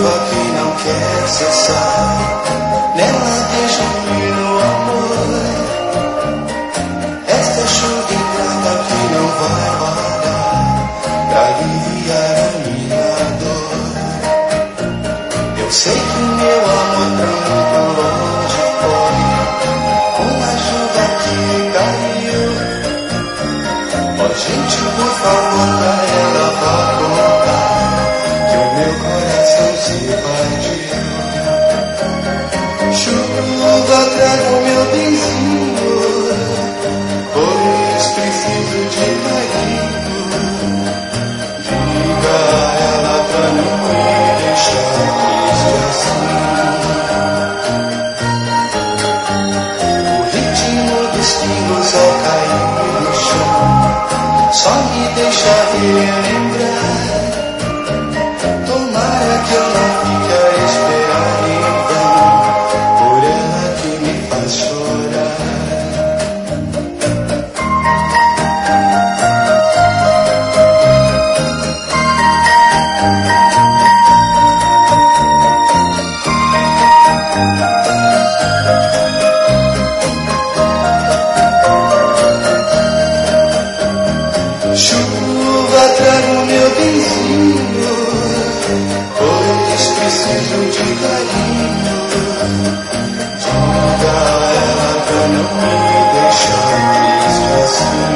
chuva que não quer cessar, nela genuíno amor. Esta chuva ingrata que não vai parar pra aliviar a minha dor. Eu sei que meu amor pra muito longe foi uma chuva que caiu. Ó gente, por favor, pra ela vá contar que o meu coração se partiu. Chuva, traga o meu benzinho, pois preciso de carinho. Diga a ela pra não me deixar triste assim. O ritmo dos pingos ao cair no chão só me deixa relembrar. Tomara que eu não fique a esperar em vão por ela que me faz chorar. Chuva, traga o meu benzinho, pois preciso de carinho. Diga a ela pra não me deixar triste assim.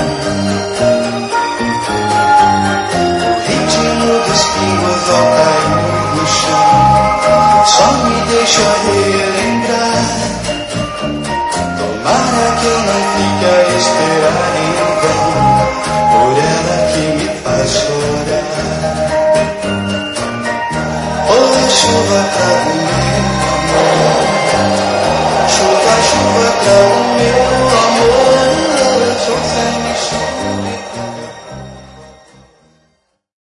O ritmo dos pingos ao cair no chão só me deixa relembrar. Tomara que eu não fique a esperar em vão por ela que me faz chorar. Oh, chuva,